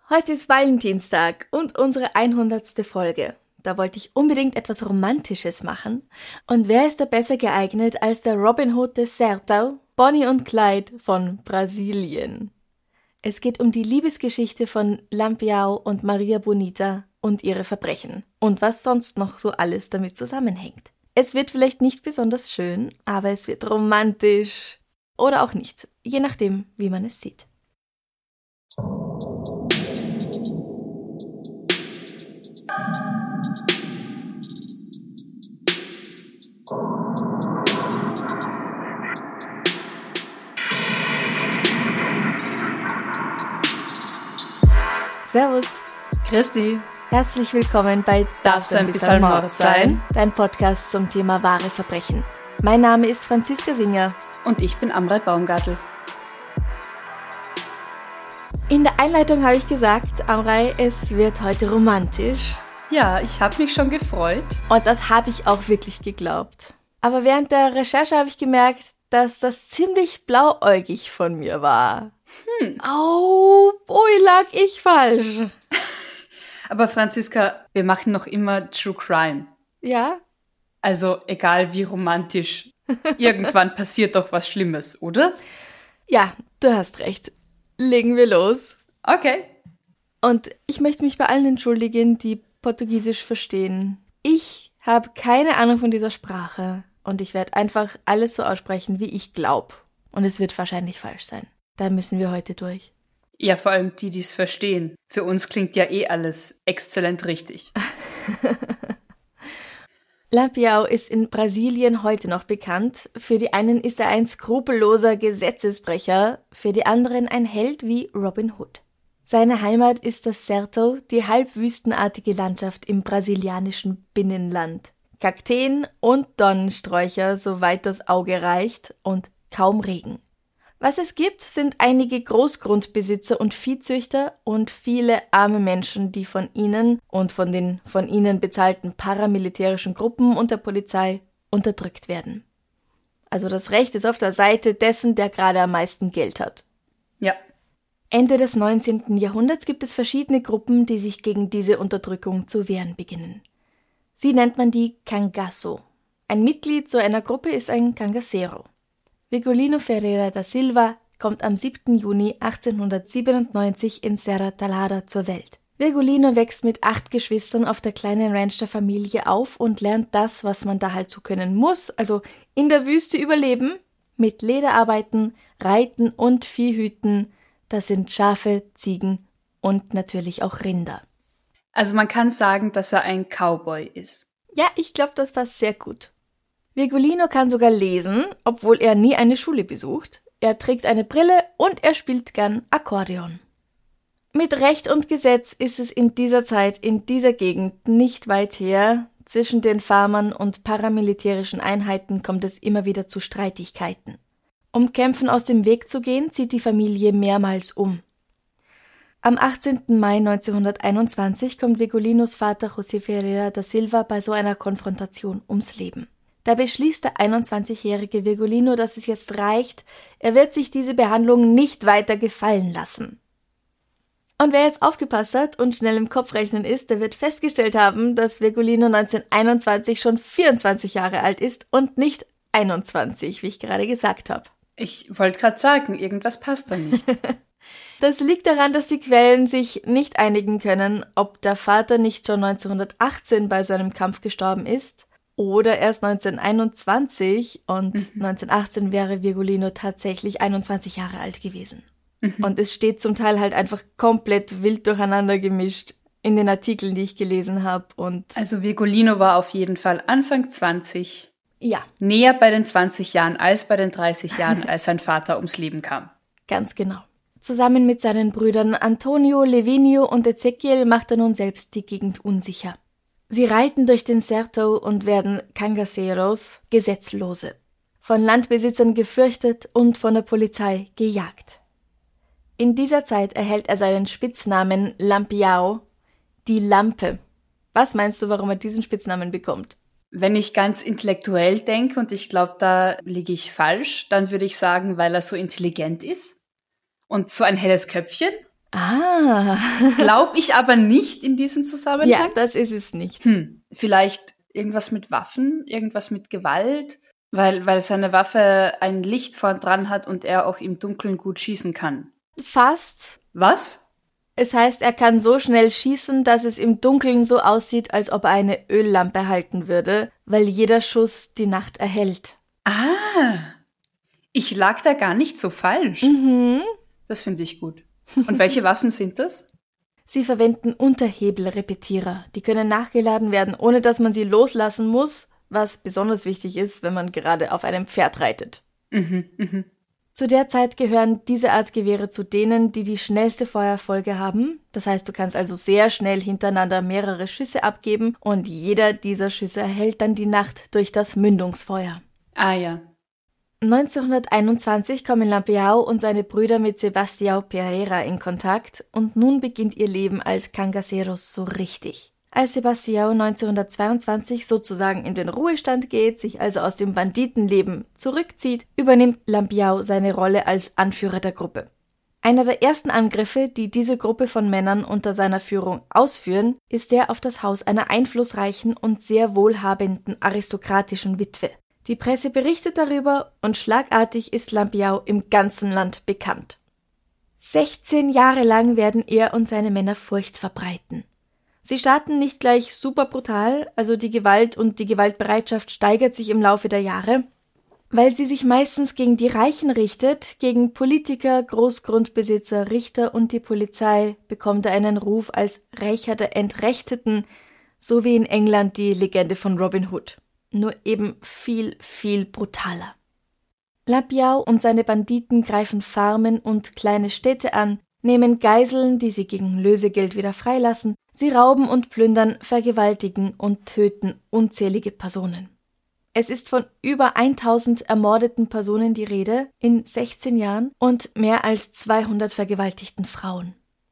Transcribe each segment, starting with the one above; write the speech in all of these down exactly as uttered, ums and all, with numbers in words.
Heute ist Valentinstag und unsere hundertste Folge. Da wollte ich unbedingt etwas Romantisches machen. Und wer ist da besser geeignet als der Robin Hood des Sertão, Bonnie und Clyde von Brasilien? Es geht um die Liebesgeschichte von Lampião und Maria Bonita und ihre Verbrechen und was sonst noch so alles damit zusammenhängt. Es wird vielleicht nicht besonders schön, aber es wird romantisch oder auch nicht, je nachdem, wie man es sieht. Servus. Christi. Herzlich willkommen bei Darf's ein bisschen Mord sein? Dein Podcast zum Thema wahre Verbrechen. Mein Name ist Franziska Singer. Und ich bin Amrei Baumgartl. In der Einleitung habe ich gesagt, Amrei, es wird heute romantisch. Ja, ich habe mich schon gefreut. Und das habe ich auch wirklich geglaubt. Aber während der Recherche habe ich gemerkt, dass das ziemlich blauäugig von mir war. Hm. Oh, ui, lag ich falsch. Aber Franziska, wir machen noch immer True Crime. Ja? Also egal wie romantisch, irgendwann passiert doch was Schlimmes, oder? Ja, du hast recht. Legen wir los. Okay. Und ich möchte mich bei allen entschuldigen, die Portugiesisch verstehen. Ich habe keine Ahnung von dieser Sprache und ich werde einfach alles so aussprechen, wie ich glaube. Und es wird wahrscheinlich falsch sein. Da müssen wir heute durch. Ja, vor allem die, die es verstehen. Für uns klingt ja eh alles exzellent richtig. Lampião ist in Brasilien heute noch bekannt. Für die einen ist er ein skrupelloser Gesetzesbrecher, für die anderen ein Held wie Robin Hood. Seine Heimat ist das Sertão, die halbwüstenartige Landschaft im brasilianischen Binnenland. Kakteen und Dornensträucher, soweit das Auge reicht, und kaum Regen. Was es gibt, sind einige Großgrundbesitzer und Viehzüchter und viele arme Menschen, die von ihnen und von den von ihnen bezahlten paramilitärischen Gruppen und der Polizei unterdrückt werden. Also das Recht ist auf der Seite dessen, der gerade am meisten Geld hat. Ja. Ende des neunzehnten Jahrhunderts gibt es verschiedene Gruppen, die sich gegen diese Unterdrückung zu wehren beginnen. Sie nennt man die Cangaço. Ein Mitglied so einer Gruppe ist ein Cangaceiro. Virgulino Ferreira da Silva kommt am siebten Juni achtzehnhundertsiebenundneunzig in Serra Talhada zur Welt. Virgulino wächst mit acht Geschwistern auf der kleinen Ranch der Familie auf und lernt das, was man da halt so können muss, also in der Wüste überleben, mit Lederarbeiten, Reiten und Viehhüten. Das sind Schafe, Ziegen und natürlich auch Rinder. Also man kann sagen, dass er ein Cowboy ist. Ja, ich glaube, das passt sehr gut. Virgulino kann sogar lesen, obwohl er nie eine Schule besucht. Er trägt eine Brille und er spielt gern Akkordeon. Mit Recht und Gesetz ist es in dieser Zeit, in dieser Gegend nicht weit her. Zwischen den Farmern und paramilitärischen Einheiten kommt es immer wieder zu Streitigkeiten. Um Kämpfen aus dem Weg zu gehen, zieht die Familie mehrmals um. Am achtzehnten Mai neunzehnhunderteinundzwanzig kommt Virgulinos Vater José Ferreira da Silva bei so einer Konfrontation ums Leben. Da beschließt der einundzwanzigjährige Virgulino, dass es jetzt reicht. Er wird sich diese Behandlung nicht weiter gefallen lassen. Und wer jetzt aufgepasst hat und schnell im Kopf rechnen ist, der wird festgestellt haben, dass Virgulino neunzehnhunderteinundzwanzig schon vierundzwanzig Jahre alt ist und nicht einundzwanzig, wie ich gerade gesagt habe. Ich wollte gerade sagen, irgendwas passt da nicht. Das liegt daran, dass die Quellen sich nicht einigen können, ob der Vater nicht schon neunzehnhundertachtzehn bei so einem Kampf gestorben ist oder erst neunzehnhunderteinundzwanzig und mhm. neunzehnhundertachtzehn wäre Virgulino tatsächlich einundzwanzig Jahre alt gewesen. Mhm. Und es steht zum Teil halt einfach komplett wild durcheinander gemischt in den Artikeln, die ich gelesen habe. Und also Virgulino war auf jeden Fall Anfang zwanzig. Ja. Näher bei den zwanzig Jahren als bei den dreißig Jahren, als sein Vater ums Leben kam. Ganz genau. Zusammen mit seinen Brüdern Antonio, Levinio und Ezequiel macht er nun selbst die Gegend unsicher. Sie reiten durch den Sertão und werden Cangaceiros, Gesetzlose, von Landbesitzern gefürchtet und von der Polizei gejagt. In dieser Zeit erhält er seinen Spitznamen Lampião, die Lampe. Was meinst du, warum er diesen Spitznamen bekommt? Wenn ich ganz intellektuell denke, und ich glaube, da liege ich falsch, dann würde ich sagen, weil er so intelligent ist und so ein helles Köpfchen. Ah. Glaube ich aber nicht in diesem Zusammenhang. Ja, das ist es nicht. Hm, vielleicht irgendwas mit Waffen, irgendwas mit Gewalt, weil, weil seine Waffe ein Licht vorn dran hat und er auch im Dunkeln gut schießen kann. Fast. Was? Es heißt, er kann so schnell schießen, dass es im Dunkeln so aussieht, als ob er eine Öllampe halten würde, weil jeder Schuss die Nacht erhellt. Ah, ich lag da gar nicht so falsch. Mhm. Das finde ich gut. Und welche Waffen sind das? Sie verwenden Unterhebelrepetierer. Die können nachgeladen werden, ohne dass man sie loslassen muss, was besonders wichtig ist, wenn man gerade auf einem Pferd reitet. Mhm, mhm. Zu der Zeit gehören diese Art Gewehre zu denen, die die schnellste Feuerfolge haben. Das heißt, du kannst also sehr schnell hintereinander mehrere Schüsse abgeben und jeder dieser Schüsse erhellt dann die Nacht durch das Mündungsfeuer. Ah ja. neunzehnhunderteinundzwanzig kommen Lampião und seine Brüder mit Sebastião Pereira in Kontakt und nun beginnt ihr Leben als Cangaceiros so richtig. Als Sebastião neunzehnhundertzweiundzwanzig sozusagen in den Ruhestand geht, sich also aus dem Banditenleben zurückzieht, übernimmt Lampião seine Rolle als Anführer der Gruppe. Einer der ersten Angriffe, die diese Gruppe von Männern unter seiner Führung ausführen, ist der auf das Haus einer einflussreichen und sehr wohlhabenden aristokratischen Witwe. Die Presse berichtet darüber und schlagartig ist Lampião im ganzen Land bekannt. sechzehn Jahre lang werden er und seine Männer Furcht verbreiten. Sie starten nicht gleich super brutal, also die Gewalt und die Gewaltbereitschaft steigert sich im Laufe der Jahre, weil sie sich meistens gegen die Reichen richtet, gegen Politiker, Großgrundbesitzer, Richter und die Polizei, bekommt er einen Ruf als Rächer der Entrechteten, so wie in England die Legende von Robin Hood. Nur eben viel, viel brutaler. Lampião und seine Banditen greifen Farmen und kleine Städte an, nehmen Geiseln, die sie gegen Lösegeld wieder freilassen, sie rauben und plündern, vergewaltigen und töten unzählige Personen. Es ist von über tausend ermordeten Personen die Rede in sechzehn Jahren und mehr als zweihundert vergewaltigten Frauen.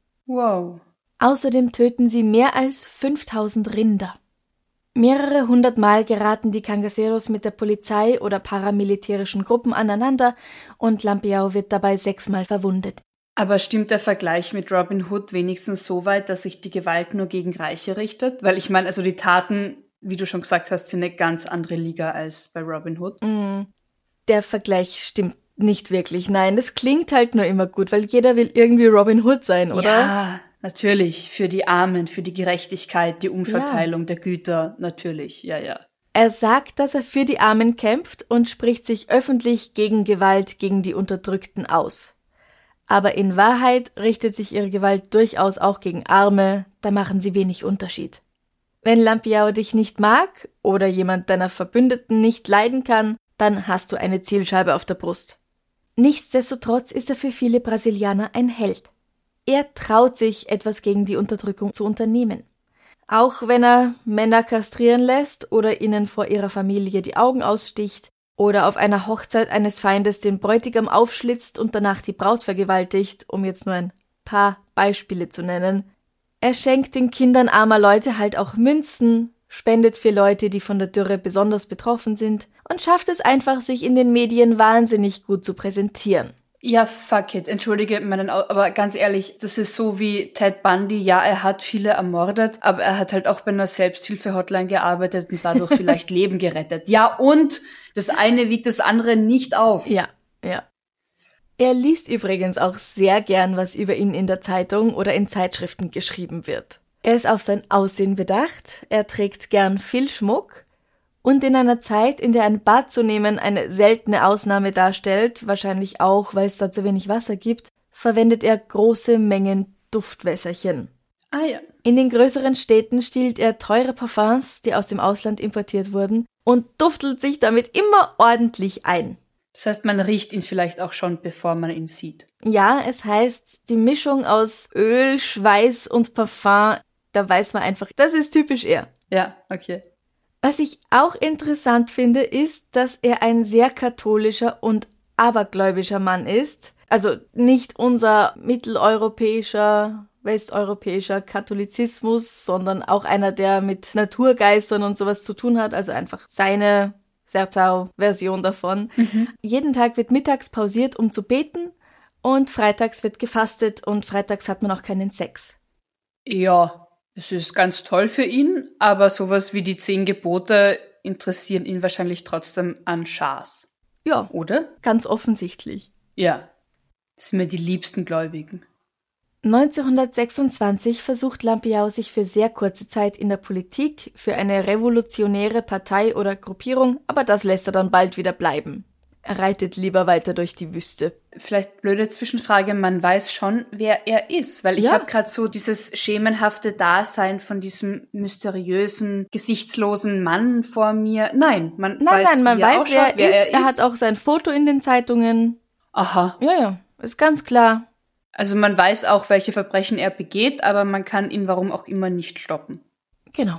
Wow. Außerdem töten sie mehr als fünftausend Rinder. Mehrere hundert Mal geraten die Cangaceiros mit der Polizei oder paramilitärischen Gruppen aneinander und Lampião wird dabei sechsmal verwundet. Aber stimmt der Vergleich mit Robin Hood wenigstens so weit, dass sich die Gewalt nur gegen Reiche richtet? Weil ich meine, also die Taten, wie du schon gesagt hast, sind eine ganz andere Liga als bei Robin Hood. Mm, der Vergleich stimmt nicht wirklich. Nein, das klingt halt nur immer gut, weil jeder will irgendwie Robin Hood sein, oder? Ja, natürlich. Für die Armen, für die Gerechtigkeit, die Umverteilung ja. der Güter, natürlich. Ja, ja. Er sagt, dass er für die Armen kämpft und spricht sich öffentlich gegen Gewalt gegen die Unterdrückten aus. Aber in Wahrheit richtet sich ihre Gewalt durchaus auch gegen Arme, da machen sie wenig Unterschied. Wenn Lampião dich nicht mag oder jemand deiner Verbündeten nicht leiden kann, dann hast du eine Zielscheibe auf der Brust. Nichtsdestotrotz ist er für viele Brasilianer ein Held. Er traut sich, etwas gegen die Unterdrückung zu unternehmen. Auch wenn er Männer kastrieren lässt oder ihnen vor ihrer Familie die Augen aussticht oder auf einer Hochzeit eines Feindes den Bräutigam aufschlitzt und danach die Braut vergewaltigt, um jetzt nur ein paar Beispiele zu nennen. Er schenkt den Kindern armer Leute halt auch Münzen, spendet für Leute, die von der Dürre besonders betroffen sind und schafft es einfach, sich in den Medien wahnsinnig gut zu präsentieren. Ja, fuck it. Entschuldige meinen, Au- aber ganz ehrlich, das ist so wie Ted Bundy. Ja, er hat viele ermordet, aber er hat halt auch bei einer Selbsthilfe-Hotline gearbeitet und dadurch vielleicht Leben gerettet. Ja, und das eine wiegt das andere nicht auf. Ja, ja. Er liest übrigens auch sehr gern, was über ihn in der Zeitung oder in Zeitschriften geschrieben wird. Er ist auf sein Aussehen bedacht, er trägt gern viel Schmuck und in einer Zeit, in der ein Bad zu nehmen eine seltene Ausnahme darstellt, wahrscheinlich auch, weil es dort so wenig Wasser gibt, verwendet er große Mengen Duftwässerchen. Ah ja. In den größeren Städten stiehlt er teure Parfums, die aus dem Ausland importiert wurden, und duftelt sich damit immer ordentlich ein. Das heißt, man riecht ihn vielleicht auch schon, bevor man ihn sieht. Ja, es heißt, die Mischung aus Öl, Schweiß und Parfum, da weiß man einfach, das ist typisch er. Ja, okay. Was ich auch interessant finde, ist, dass er ein sehr katholischer und abergläubischer Mann ist. Also nicht unser mitteleuropäischer, westeuropäischer Katholizismus, sondern auch einer, der mit Naturgeistern und sowas zu tun hat. Also einfach seine Sertão-Version davon. Mhm. Jeden Tag wird mittags pausiert, um zu beten. Und freitags wird gefastet und freitags hat man auch keinen Sex. Ja, es ist ganz toll für ihn, aber sowas wie die zehn Gebote interessieren ihn wahrscheinlich trotzdem an Schas. Ja, oder? Ganz offensichtlich. Ja, das sind mir die liebsten Gläubigen. neunzehnhundertsechsundzwanzig versucht Lampião sich für sehr kurze Zeit in der Politik, für eine revolutionäre Partei oder Gruppierung, aber das lässt er dann bald wieder bleiben. Er reitet lieber weiter durch die Wüste. Vielleicht blöde Zwischenfrage, man weiß schon, wer er ist, weil ich Ja. habe gerade so dieses schemenhafte Dasein von diesem mysteriösen, gesichtslosen Mann vor mir. Nein, man Nein, weiß, nein, man wie er weiß, ausschaut, wer er wer ist. er Er ist. hat auch sein Foto in den Zeitungen. Aha. Ja, ja, ist ganz klar. Also man weiß auch, welche Verbrechen er begeht, aber man kann ihn warum auch immer nicht stoppen. Genau.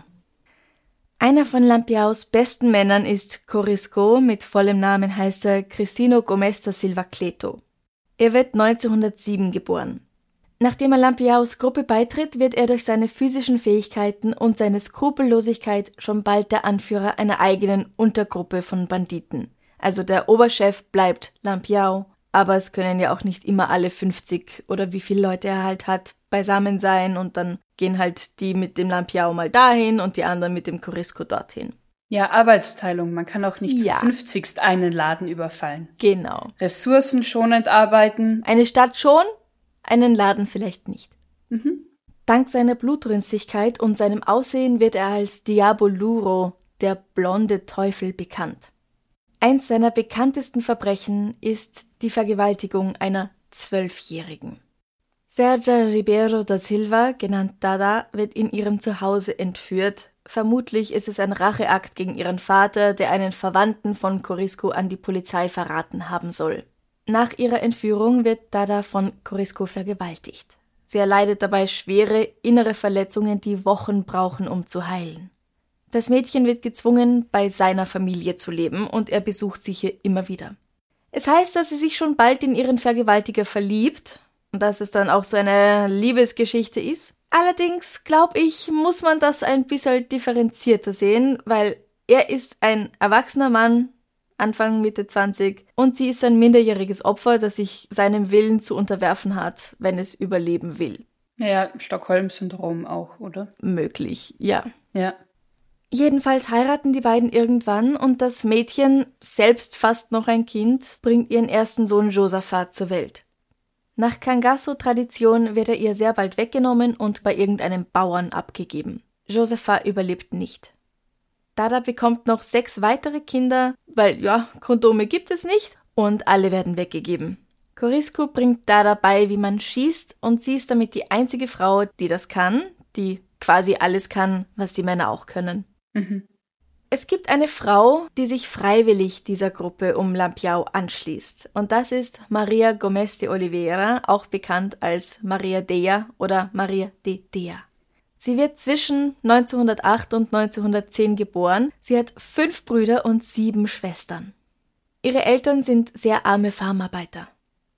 Einer von Lampiãos besten Männern ist Corisco, mit vollem Namen heißt er Cristino Gomes da Silva Cleto. Er wird neunzehnhundertsieben geboren. Nachdem er Lampiãos Gruppe beitritt, wird er durch seine physischen Fähigkeiten und seine Skrupellosigkeit schon bald der Anführer einer eigenen Untergruppe von Banditen. Also der Oberchef bleibt Lampião, aber es können ja auch nicht immer alle fünfzig oder wie viele Leute er halt hat, beisammen sein und dann gehen halt die mit dem Lampião mal dahin und die anderen mit dem Corisco dorthin. Ja, Arbeitsteilung. Man kann auch nicht Ja. zu fünfzigst einen Laden überfallen. Genau. Ressourcenschonend arbeiten. Eine Stadt schon, einen Laden vielleicht nicht. Mhm. Dank seiner Blutrünstigkeit und seinem Aussehen wird er als Diaboluro, der blonde Teufel, bekannt. Eins seiner bekanntesten Verbrechen ist die Vergewaltigung einer Zwölfjährigen. Sergia Ribeiro da Silva, genannt Dada, wird in ihrem Zuhause entführt. Vermutlich ist es ein Racheakt gegen ihren Vater, der einen Verwandten von Corisco an die Polizei verraten haben soll. Nach ihrer Entführung wird Dada von Corisco vergewaltigt. Sie erleidet dabei schwere innere Verletzungen, die Wochen brauchen, um zu heilen. Das Mädchen wird gezwungen, bei seiner Familie zu leben und er besucht sie hier immer wieder. Es heißt, dass sie sich schon bald in ihren Vergewaltiger verliebt und dass es dann auch so eine Liebesgeschichte ist. Allerdings, glaube ich, muss man das ein bisschen differenzierter sehen, weil er ist ein erwachsener Mann, Anfang, Mitte zwanzig, und sie ist ein minderjähriges Opfer, das sich seinem Willen zu unterwerfen hat, wenn es überleben will. Naja, Stockholm-Syndrom auch, oder? Möglich, ja. Ja. Jedenfalls heiraten die beiden irgendwann und das Mädchen, selbst fast noch ein Kind, bringt ihren ersten Sohn Josaphat zur Welt. Nach Cangaço-Tradition wird er ihr sehr bald weggenommen und bei irgendeinem Bauern abgegeben. Josaphat überlebt nicht. Dada bekommt noch sechs weitere Kinder, weil, ja, Kondome gibt es nicht, und alle werden weggegeben. Corisco bringt Dada bei, wie man schießt, und sie ist damit die einzige Frau, die das kann, die quasi alles kann, was die Männer auch können. Mhm. Es gibt eine Frau, die sich freiwillig dieser Gruppe um Lampião anschließt. Und das ist Maria Gomes de Oliveira, auch bekannt als Maria Dea oder Maria de Dea. Sie wird zwischen neunzehnhundertacht und neunzehnhundertzehn geboren. Sie hat fünf Brüder und sieben Schwestern. Ihre Eltern sind sehr arme Farmarbeiter.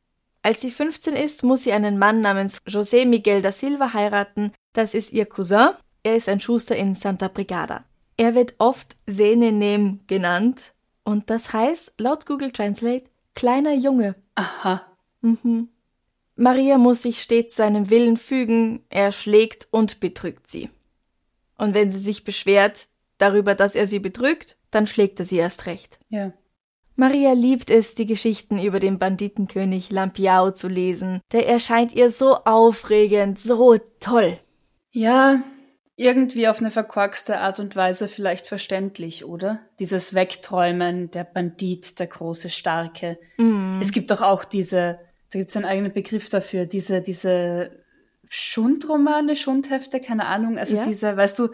Als sie fünfzehn ist, muss sie einen Mann namens José Miguel da Silva heiraten. Das ist ihr Cousin. Er ist ein Schuster in Santa Brigada. Er wird oft Senenem genannt und das heißt, laut Google Translate, kleiner Junge. Aha. Mhm. Maria muss sich stets seinem Willen fügen, er schlägt und betrügt sie. Und wenn sie sich beschwert darüber, dass er sie betrügt, dann schlägt er sie erst recht. Ja. Maria liebt es, die Geschichten über den Banditenkönig Lampião zu lesen. Der erscheint ihr so aufregend, so toll. Ja, irgendwie auf eine verkorkste Art und Weise vielleicht verständlich, oder? Dieses Wegträumen, der Bandit, der große Starke. Mm. Es gibt doch auch diese, da gibt es einen eigenen Begriff dafür, diese, diese Schundromane, Schundhefte, keine Ahnung, also Ja. diese, weißt du,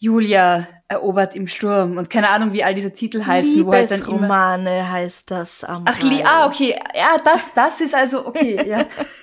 Julia erobert im Sturm und keine Ahnung, wie all diese Titel heißen. Wo halt dann immer Liebesromane heißt das am Ach, li- ah, okay. Ja, das, das ist also okay, ja.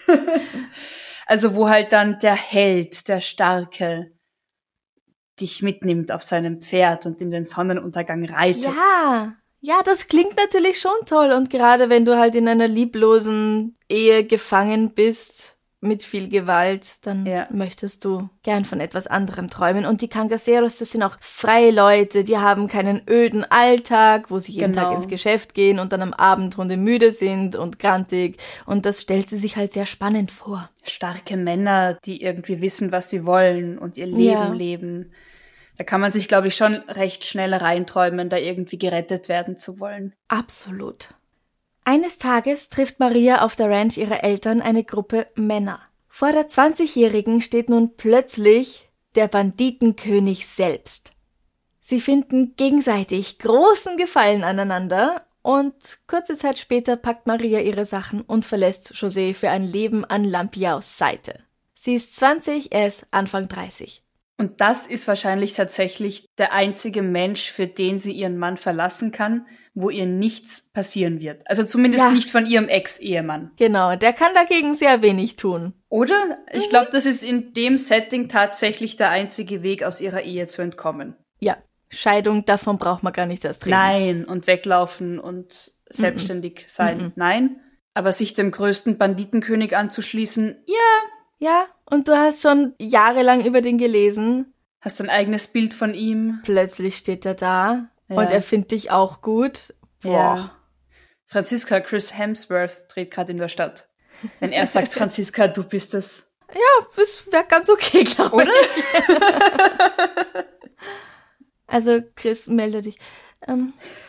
Also, wo halt dann der Held, der Starke, dich mitnimmt auf seinem Pferd und in den Sonnenuntergang reitet. Ja, ja, das klingt natürlich schon toll. Und gerade wenn du halt in einer lieblosen Ehe gefangen bist, mit viel Gewalt, dann ja. möchtest du gern von etwas anderem träumen. Und die Cangaceros, das sind auch freie Leute, die haben keinen öden Alltag, wo sie jeden genau. Tag ins Geschäft gehen und dann am Abend hundemüde sind und grantig. Und das stellt sie sich halt sehr spannend vor. Starke Männer, die irgendwie wissen, was sie wollen und ihr Leben ja. leben. Da kann man sich, glaube ich, schon recht schnell reinträumen, da irgendwie gerettet werden zu wollen. Absolut. Eines Tages trifft Maria auf der Ranch ihrer Eltern eine Gruppe Männer. Vor der zwanzigjährigen steht nun plötzlich der Banditenkönig selbst. Sie finden gegenseitig großen Gefallen aneinander und kurze Zeit später packt Maria ihre Sachen und verlässt José für ein Leben an Lampiaos Seite. Sie ist zwanzig, er ist Anfang dreißig. Und das ist wahrscheinlich tatsächlich der einzige Mensch, für den sie ihren Mann verlassen kann, wo ihr nichts passieren wird. Also zumindest ja. nicht von ihrem Ex-Ehemann. Genau, der kann dagegen sehr wenig tun. Oder? Ich glaube, das ist in dem Setting tatsächlich der einzige Weg, aus ihrer Ehe zu entkommen. Ja, Scheidung, davon braucht man gar nicht erst reden. Nein, und weglaufen und selbstständig mm-mm. sein. Mm-mm. Nein, aber sich dem größten Banditenkönig anzuschließen, ja. Ja, und du hast schon jahrelang über den gelesen. Hast ein eigenes Bild von ihm. Plötzlich steht er da ja. und er findet dich auch gut. Boah. Ja. Franziska, Chris Hemsworth dreht gerade in der Stadt. Wenn er sagt, Franziska, du bist es. Ja, das wäre ganz okay, glaube ich. Oder? Also, Chris, melde dich. Ähm.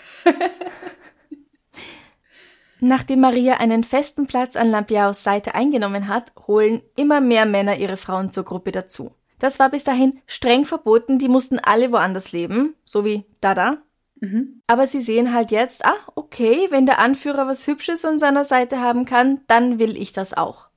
Nachdem Maria einen festen Platz an Lampiaos Seite eingenommen hat, holen immer mehr Männer ihre Frauen zur Gruppe dazu. Das war bis dahin streng verboten, die mussten alle woanders leben, so wie Dada. Mhm. Aber sie sehen halt jetzt, ah, okay, wenn der Anführer was Hübsches an seiner Seite haben kann, dann will ich das auch.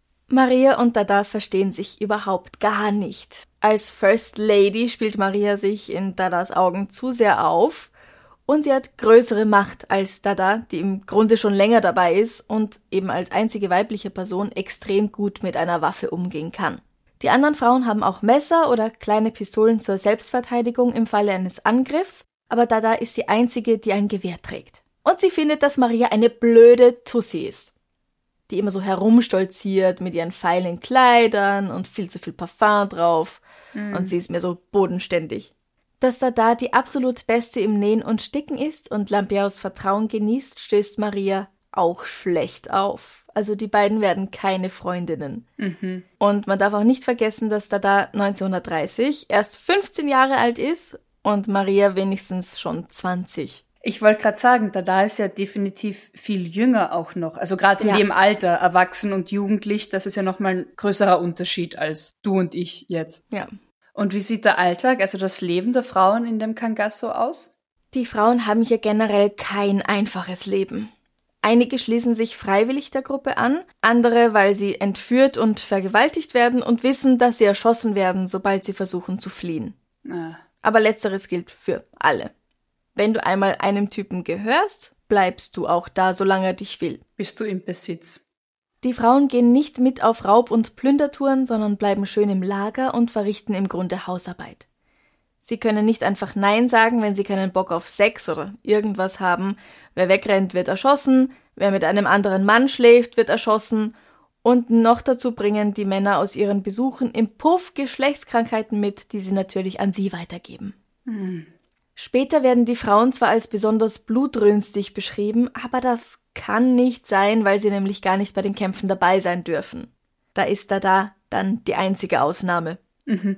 Maria und Dada verstehen sich überhaupt gar nicht. Als First Lady spielt Maria sich in Dadas Augen zu sehr auf. Und sie hat größere Macht als Dada, die im Grunde schon länger dabei ist und eben als einzige weibliche Person extrem gut mit einer Waffe umgehen kann. Die anderen Frauen haben auch Messer oder kleine Pistolen zur Selbstverteidigung im Falle eines Angriffs, aber Dada ist die einzige, die ein Gewehr trägt. Und sie findet, dass Maria eine blöde Tussi ist, die immer so herumstolziert mit ihren feilen Kleidern und viel zu viel Parfum drauf. Mhm. Und sie ist mir so bodenständig. Dass Dada die absolut Beste im Nähen und Sticken ist und Lampiaos Vertrauen genießt, stößt Maria auch schlecht auf. Also die beiden werden keine Freundinnen. Mhm. Und man darf auch nicht vergessen, dass Dada neunzehnhundertdreißig erst fünfzehn Jahre alt ist und Maria wenigstens schon zwanzig. Ich wollte gerade sagen, Dada ist ja definitiv viel jünger auch noch. Also gerade in ja. dem Alter, erwachsen und jugendlich, das ist ja nochmal ein größerer Unterschied als du und ich jetzt. Ja. Und wie sieht der Alltag, also das Leben der Frauen in dem Cangaço aus? Die Frauen haben hier generell kein einfaches Leben. Einige schließen sich freiwillig der Gruppe an, andere, weil sie entführt und vergewaltigt werden und wissen, dass sie erschossen werden, sobald sie versuchen zu fliehen. Ah. Aber letzteres gilt für alle. Wenn du einmal einem Typen gehörst, bleibst du auch da, solange er dich will. Bist du im Besitz? Die Frauen gehen nicht mit auf Raub- und Plündertouren, sondern bleiben schön im Lager und verrichten im Grunde Hausarbeit. Sie können nicht einfach Nein sagen, wenn sie keinen Bock auf Sex oder irgendwas haben. Wer wegrennt, wird erschossen, wer mit einem anderen Mann schläft, wird erschossen. Und noch dazu bringen die Männer aus ihren Besuchen im Puff Geschlechtskrankheiten mit, die sie natürlich an sie weitergeben. Hm. Später werden die Frauen zwar als besonders blutrünstig beschrieben, aber das kann nicht sein, weil sie nämlich gar nicht bei den Kämpfen dabei sein dürfen. Da ist Dada dann die einzige Ausnahme. Mhm.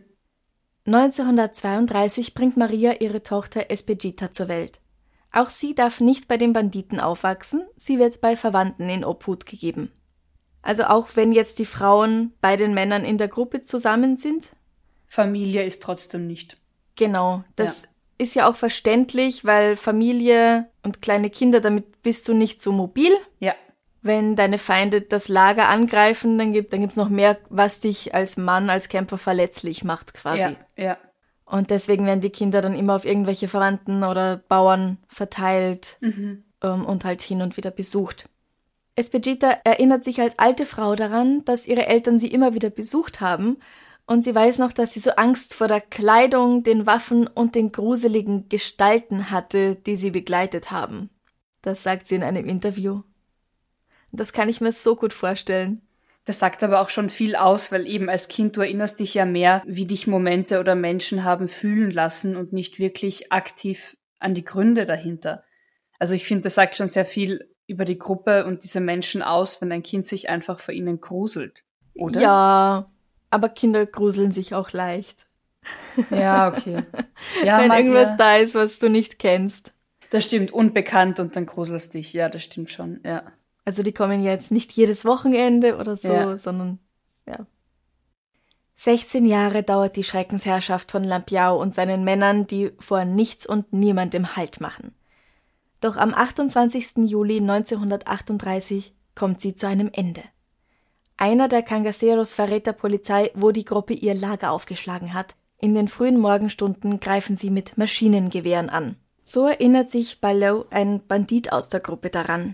neunzehnhundertzweiunddreißig bringt Maria ihre Tochter Espejita zur Welt. Auch sie darf nicht bei den Banditen aufwachsen, sie wird bei Verwandten in Obhut gegeben. Also auch wenn jetzt die Frauen bei den Männern in der Gruppe zusammen sind? Familie ist trotzdem nicht. Genau, das ja. ist ja auch verständlich, weil Familie und kleine Kinder, damit bist du nicht so mobil. Ja. Wenn deine Feinde das Lager angreifen, dann gibt dann gibt's noch mehr, was dich als Mann, als Kämpfer verletzlich macht quasi. Ja, ja. Und deswegen werden die Kinder dann immer auf irgendwelche Verwandten oder Bauern verteilt mhm. ähm, und halt hin und wieder besucht. Espejita erinnert sich als alte Frau daran, dass ihre Eltern sie immer wieder besucht haben und sie weiß noch, dass sie so Angst vor der Kleidung, den Waffen und den gruseligen Gestalten hatte, die sie begleitet haben. Das sagt sie in einem Interview. Das kann ich mir so gut vorstellen. Das sagt aber auch schon viel aus, weil eben als Kind du erinnerst dich ja mehr, wie dich Momente oder Menschen haben fühlen lassen und nicht wirklich aktiv an die Gründe dahinter. Also ich finde, das sagt schon sehr viel über die Gruppe und diese Menschen aus, wenn ein Kind sich einfach vor ihnen gruselt, oder? Ja, aber Kinder gruseln sich auch leicht. Ja, okay. Ja, wenn man, irgendwas ja. da ist, was du nicht kennst. Das stimmt, unbekannt und dann gruselst dich. Ja, das stimmt schon, ja. Also die kommen ja jetzt nicht jedes Wochenende oder so, Ja. sondern ja. sechzehn Jahre dauert die Schreckensherrschaft von Lampiao und seinen Männern, die vor nichts und niemandem Halt machen. Doch am achtundzwanzigsten Juli neunzehnhundertachtunddreißig kommt sie zu einem Ende. Einer der Cangaceros verrät der Polizei, wo die Gruppe ihr Lager aufgeschlagen hat. In den frühen Morgenstunden greifen sie mit Maschinengewehren an. So erinnert sich Balleau, ein Bandit aus der Gruppe, daran.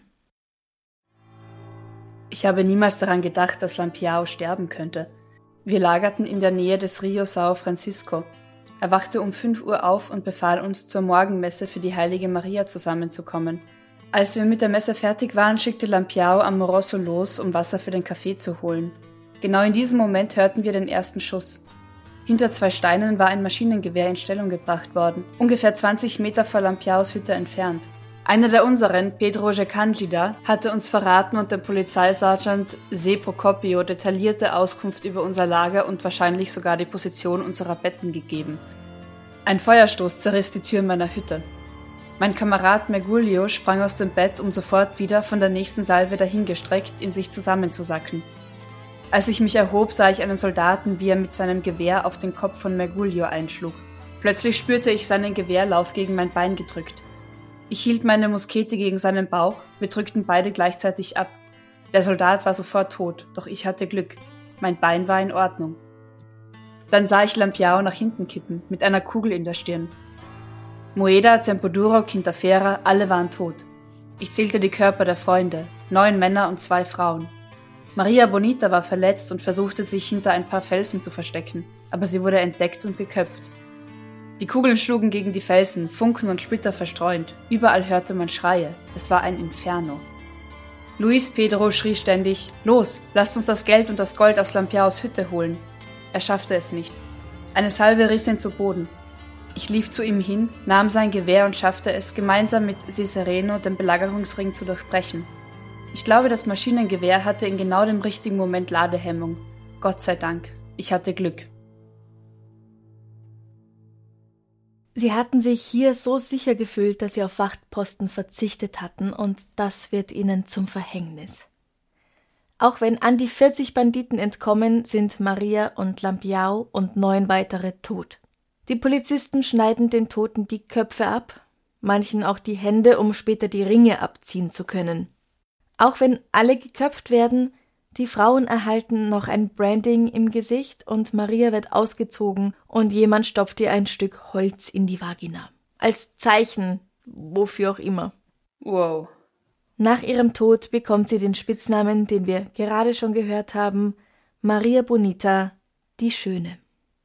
Ich habe niemals daran gedacht, dass Lampiao sterben könnte. Wir lagerten in der Nähe des Rio São Francisco. Er wachte um fünf Uhr auf und befahl uns, zur Morgenmesse für die heilige Maria zusammenzukommen. Als wir mit der Messe fertig waren, schickte Lampiao Amoroso los, um Wasser für den Kaffee zu holen. Genau in diesem Moment hörten wir den ersten Schuss. Hinter zwei Steinen war ein Maschinengewehr in Stellung gebracht worden, ungefähr zwanzig Meter vor Lampiaos Hütte entfernt. Einer der unseren, Pedro Jecangida, hatte uns verraten und dem Polizeisergeant Se Procopio detaillierte Auskunft über unser Lager und wahrscheinlich sogar die Position unserer Betten gegeben. Ein Feuerstoß zerriss die Tür meiner Hütte. Mein Kamerad Mergulio sprang aus dem Bett, um sofort wieder von der nächsten Salve dahingestreckt in sich zusammenzusacken. Als ich mich erhob, sah ich einen Soldaten, wie er mit seinem Gewehr auf den Kopf von Mergulio einschlug. Plötzlich spürte ich seinen Gewehrlauf gegen mein Bein gedrückt. Ich hielt meine Muskete gegen seinen Bauch, wir drückten beide gleichzeitig ab. Der Soldat war sofort tot, doch ich hatte Glück. Mein Bein war in Ordnung. Dann sah ich Lampiao nach hinten kippen, mit einer Kugel in der Stirn. Moeda, Tempoduro, Quintafera, alle waren tot. Ich zählte die Körper der Freunde, neun Männer und zwei Frauen. Maria Bonita war verletzt und versuchte sich hinter ein paar Felsen zu verstecken, aber sie wurde entdeckt und geköpft. Die Kugeln schlugen gegen die Felsen, Funken und Splitter verstreuend. Überall hörte man Schreie. Es war ein Inferno. Luis Pedro schrie ständig: »Los, lasst uns das Geld und das Gold aus Lampiaos Hütte holen!« Er schaffte es nicht. Eine Salve riss ihn zu Boden. Ich lief zu ihm hin, nahm sein Gewehr und schaffte es, gemeinsam mit Cicereno den Belagerungsring zu durchbrechen. Ich glaube, das Maschinengewehr hatte in genau dem richtigen Moment Ladehemmung. Gott sei Dank. Ich hatte Glück. Sie hatten sich hier so sicher gefühlt, dass sie auf Wachtposten verzichtet hatten, und das wird ihnen zum Verhängnis. Auch wenn an die vierzig Banditen entkommen, sind Maria und Lampiao und neun weitere tot. Die Polizisten schneiden den Toten die Köpfe ab, manchen auch die Hände, um später die Ringe abziehen zu können. Auch wenn alle geköpft werden, die Frauen erhalten noch ein Branding im Gesicht und Maria wird ausgezogen und jemand stopft ihr ein Stück Holz in die Vagina. Als Zeichen, wofür auch immer. Wow. Nach ihrem Tod bekommt sie den Spitznamen, den wir gerade schon gehört haben, Maria Bonita, die Schöne.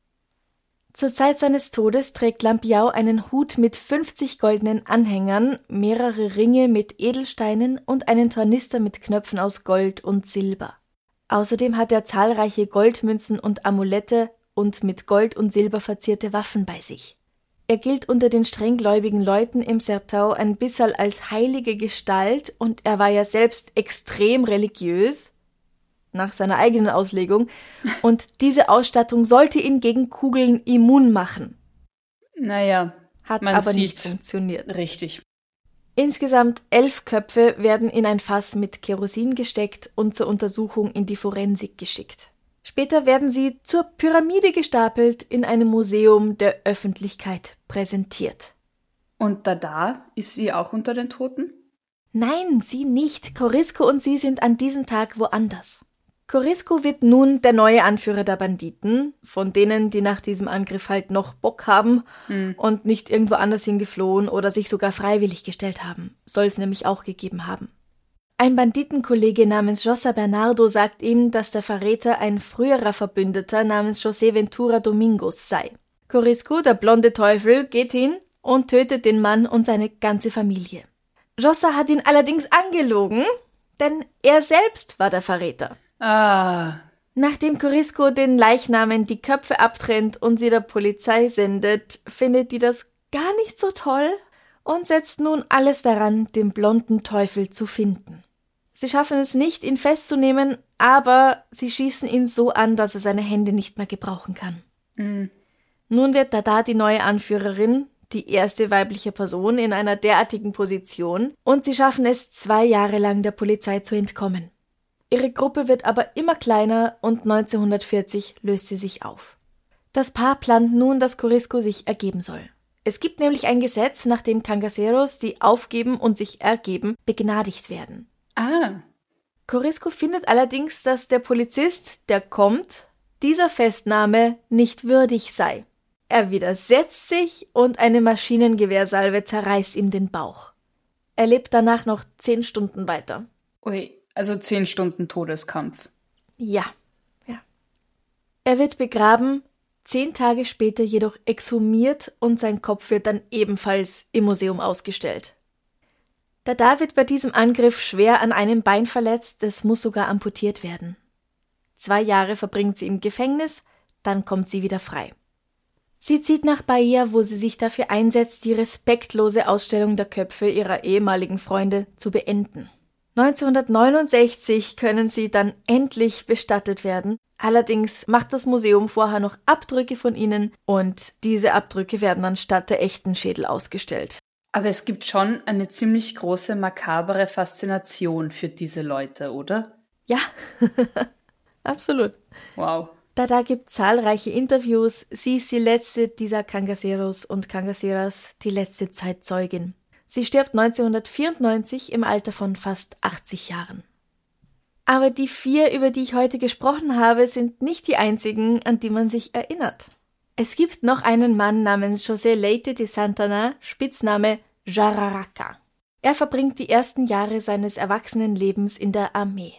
Zur Zeit seines Todes trägt Lampiao einen Hut mit fünfzig goldenen Anhängern, mehrere Ringe mit Edelsteinen und einen Tornister mit Knöpfen aus Gold und Silber. Außerdem hat er zahlreiche Goldmünzen und Amulette und mit Gold und Silber verzierte Waffen bei sich. Er gilt unter den strenggläubigen Leuten im Sertão ein bisschen als heilige Gestalt und er war ja selbst extrem religiös, nach seiner eigenen Auslegung, und diese Ausstattung sollte ihn gegen Kugeln immun machen. Naja, hat man aber sieht, nicht funktioniert. Richtig. Insgesamt elf Köpfe werden in ein Fass mit Kerosin gesteckt und zur Untersuchung in die Forensik geschickt. Später werden sie zur Pyramide gestapelt, in einem Museum der Öffentlichkeit präsentiert. Und Dada, ist sie auch unter den Toten? Nein, sie nicht. Corisco und sie sind an diesem Tag woanders. Corisco wird nun der neue Anführer der Banditen, von denen, die nach diesem Angriff halt noch Bock haben hm. und nicht irgendwo anders hingeflohen oder sich sogar freiwillig gestellt haben. Soll es nämlich auch gegeben haben. Ein Banditenkollege namens Josa Bernardo sagt ihm, dass der Verräter ein früherer Verbündeter namens José Ventura Domingos sei. Corisco, der blonde Teufel, geht hin und tötet den Mann und seine ganze Familie. Josa hat ihn allerdings angelogen, denn er selbst war der Verräter. Ah. Nachdem Corisco den Leichnamen die Köpfe abtrennt und sie der Polizei sendet, findet die das gar nicht so toll und setzt nun alles daran, den blonden Teufel zu finden. Sie schaffen es nicht, ihn festzunehmen, aber sie schießen ihn so an, dass er seine Hände nicht mehr gebrauchen kann. Mhm. Nun wird Dada die neue Anführerin, die erste weibliche Person in einer derartigen Position, und sie schaffen es, zwei Jahre lang der Polizei zu entkommen. Ihre Gruppe wird aber immer kleiner und neunzehnhundertvierzig löst sie sich auf. Das Paar plant nun, dass Corisco sich ergeben soll. Es gibt nämlich ein Gesetz, nach dem Cangaceros, die aufgeben und sich ergeben, begnadigt werden. Ah. Corisco findet allerdings, dass der Polizist, der kommt, dieser Festnahme nicht würdig sei. Er widersetzt sich und eine Maschinengewehrsalve zerreißt ihm den Bauch. Er lebt danach noch zehn Stunden weiter. Ui, also zehn Stunden Todeskampf. Ja, ja. Er wird begraben, zehn Tage später jedoch exhumiert und sein Kopf wird dann ebenfalls im Museum ausgestellt. Dada wird bei diesem Angriff schwer an einem Bein verletzt, es muss sogar amputiert werden. Zwei Jahre verbringt sie im Gefängnis, dann kommt sie wieder frei. Sie zieht nach Bahia, wo sie sich dafür einsetzt, die respektlose Ausstellung der Köpfe ihrer ehemaligen Freunde zu beenden. neunzehnhundertneunundsechzig können sie dann endlich bestattet werden. Allerdings macht das Museum vorher noch Abdrücke von ihnen und diese Abdrücke werden dann statt der echten Schädel ausgestellt. Aber es gibt schon eine ziemlich große makabere Faszination für diese Leute, oder? Ja, absolut. Wow. Dada gibt zahlreiche Interviews. Sie ist die letzte dieser Cangaceros und Cangaceras, die letzte Zeitzeugin. Sie stirbt neunzehnhundertvierundneunzig im Alter von fast achtzig Jahren. Aber die vier, über die ich heute gesprochen habe, sind nicht die einzigen, an die man sich erinnert. Es gibt noch einen Mann namens José Leite de Santana, Spitzname Jararaca. Er verbringt die ersten Jahre seines Erwachsenenlebens in der Armee.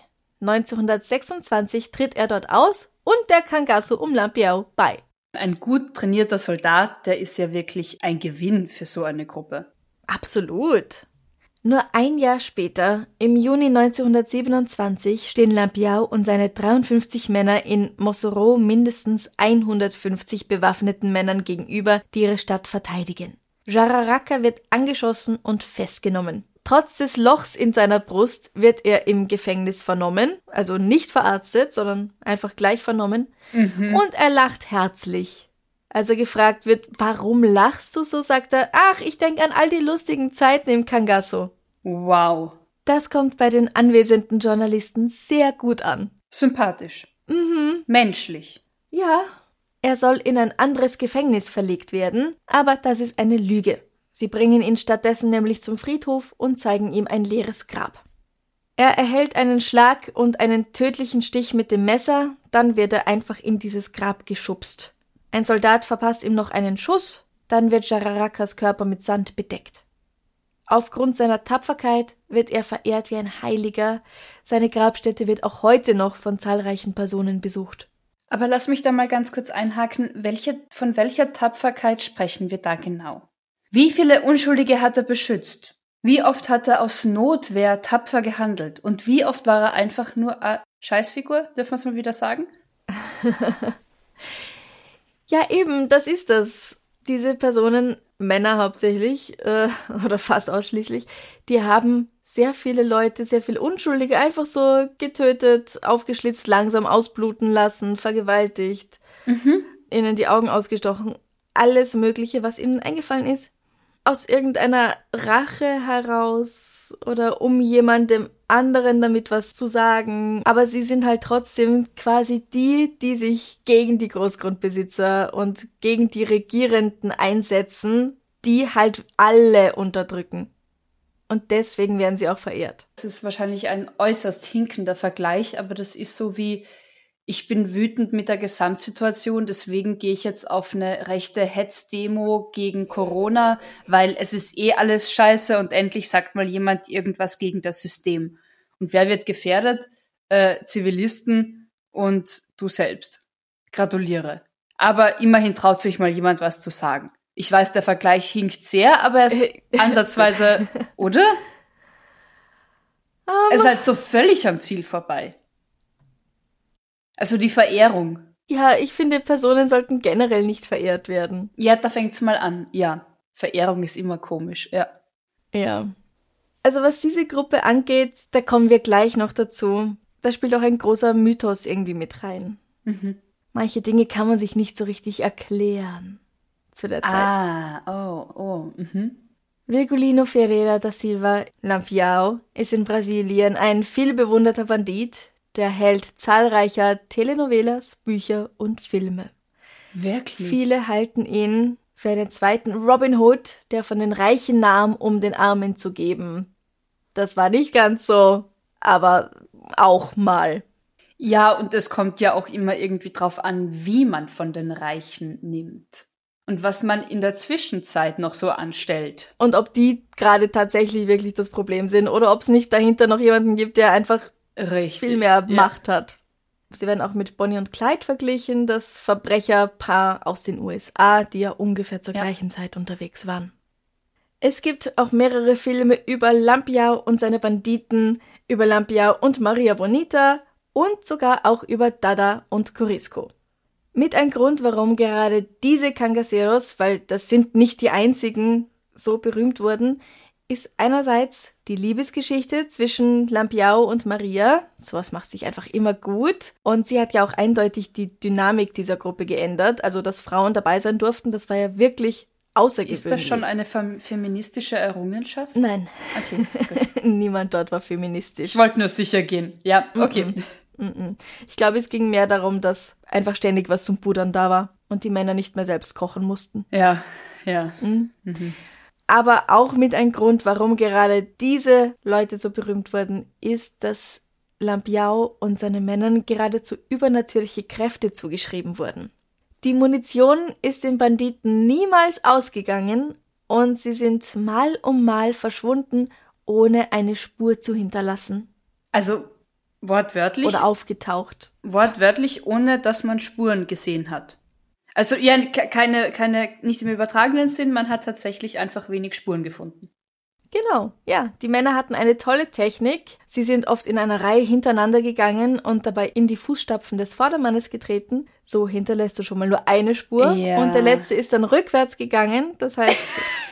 neunzehnhundertsechsundzwanzig tritt er dort aus und der Cangaço um Lampião bei. Ein gut trainierter Soldat, der ist ja wirklich ein Gewinn für so eine Gruppe. Absolut. Nur ein Jahr später, im Juni neunzehnhundertsiebenundzwanzig, stehen Lampião und seine dreiundfünfzig Männer in Mossoró mindestens hundertfünfzig bewaffneten Männern gegenüber, die ihre Stadt verteidigen. Jararaca wird angeschossen und festgenommen. Trotz des Lochs in seiner Brust wird er im Gefängnis vernommen, also nicht verarztet, sondern einfach gleich vernommen, Mhm. und er lacht herzlich. Als er gefragt wird, warum lachst du so, sagt er, ach, ich denke an all die lustigen Zeiten im Cangaço. Wow. Das kommt bei den anwesenden Journalisten sehr gut an. Sympathisch. Mhm. Menschlich. Ja. Er soll in ein anderes Gefängnis verlegt werden, aber das ist eine Lüge. Sie bringen ihn stattdessen nämlich zum Friedhof und zeigen ihm ein leeres Grab. Er erhält einen Schlag und einen tödlichen Stich mit dem Messer, dann wird er einfach in dieses Grab geschubst. Ein Soldat verpasst ihm noch einen Schuss, dann wird Jararacas Körper mit Sand bedeckt. Aufgrund seiner Tapferkeit wird er verehrt wie ein Heiliger. Seine Grabstätte wird auch heute noch von zahlreichen Personen besucht. Aber lass mich da mal ganz kurz einhaken, welche, von welcher Tapferkeit sprechen wir da genau? Wie viele Unschuldige hat er beschützt? Wie oft hat er aus Notwehr tapfer gehandelt? Und wie oft war er einfach nur eine Scheißfigur? Dürfen wir es mal wieder sagen? Ja, eben, das ist das. Diese Personen, Männer hauptsächlich, äh, oder fast ausschließlich, die haben sehr viele Leute, sehr viele Unschuldige einfach so getötet, aufgeschlitzt, langsam ausbluten lassen, vergewaltigt, Mhm. ihnen die Augen ausgestochen, alles Mögliche, was ihnen eingefallen ist, aus irgendeiner Rache heraus oder um jemandem anderen damit was zu sagen. Aber sie sind halt trotzdem quasi die, die sich gegen die Großgrundbesitzer und gegen die Regierenden einsetzen, die halt alle unterdrücken. Und deswegen werden sie auch verehrt. Das ist wahrscheinlich ein äußerst hinkender Vergleich, aber das ist so wie, ich bin wütend mit der Gesamtsituation, deswegen gehe ich jetzt auf eine rechte Hetzdemo gegen Corona, weil es ist eh alles scheiße und endlich sagt mal jemand irgendwas gegen das System. Und wer wird gefährdet? Äh, Zivilisten und du selbst. Gratuliere. Aber immerhin traut sich mal jemand was zu sagen. Ich weiß, der Vergleich hinkt sehr, aber er ist ansatzweise, oder? Um, Er ist halt so völlig am Ziel vorbei. Also die Verehrung. Ja, ich finde, Personen sollten generell nicht verehrt werden. Ja, da fängt's mal an. Ja, Verehrung ist immer komisch, ja. Ja. Also was diese Gruppe angeht, da kommen wir gleich noch dazu. Da spielt auch ein großer Mythos irgendwie mit rein. Mhm. Manche Dinge kann man sich nicht so richtig erklären zu der Zeit. Ah, oh, oh, mhm. Virgulino Ferreira da Silva Lampião ist in Brasilien ein viel bewunderter Bandit, der Held zahlreicher Telenovelas, Bücher und Filme. Wirklich? Viele halten ihn für einen zweiten Robin Hood, der von den Reichen nahm, um den Armen zu geben. Das war nicht ganz so, aber auch mal. Ja, und es kommt ja auch immer irgendwie drauf an, wie man von den Reichen nimmt. Und was man in der Zwischenzeit noch so anstellt. Und ob die gerade tatsächlich wirklich das Problem sind oder ob es nicht dahinter noch jemanden gibt, der einfach Richtig, viel mehr ja. Macht hat. Sie werden auch mit Bonnie und Clyde verglichen, das Verbrecherpaar aus den U S A, die ja ungefähr zur Ja. gleichen Zeit unterwegs waren. Es gibt auch mehrere Filme über Lampião und seine Banditen, über Lampião und Maria Bonita und sogar auch über Dada und Corisco. Mit ein Grund, warum gerade diese Cangaceiros, weil das sind nicht die einzigen, so berühmt wurden, ist einerseits die Liebesgeschichte zwischen Lampião und Maria. Sowas macht sich einfach immer gut. Und sie hat ja auch eindeutig die Dynamik dieser Gruppe geändert. Also, dass Frauen dabei sein durften, das war ja wirklich außergewöhnlich. Ist das schon eine fem- feministische Errungenschaft? Nein, Okay, gut. niemand dort war feministisch. Ich wollte nur sicher gehen. Ja, okay. Mm-mm. Ich glaube, es ging mehr darum, dass einfach ständig was zum Pudern da war und die Männer nicht mehr selbst kochen mussten. Ja, ja. Mhm. Mhm. Aber auch mit ein Grund, warum gerade diese Leute so berühmt wurden, ist, dass Lampião und seinen Männern geradezu übernatürliche Kräfte zugeschrieben wurden. Die Munition ist den Banditen niemals ausgegangen und sie sind mal um mal verschwunden, ohne eine Spur zu hinterlassen Also wortwörtlich, oder aufgetaucht. wortwörtlich, ohne dass man Spuren gesehen hat. Also ja, ke- keine, keine, nicht im übertragenen Sinn, man hat tatsächlich einfach wenig Spuren gefunden. Genau, ja. Die Männer hatten eine tolle Technik. Sie sind oft in einer Reihe hintereinander gegangen und dabei in die Fußstapfen des Vordermannes getreten. So hinterlässt du schon mal nur eine Spur. Ja. Und der letzte ist dann rückwärts gegangen. Das heißt,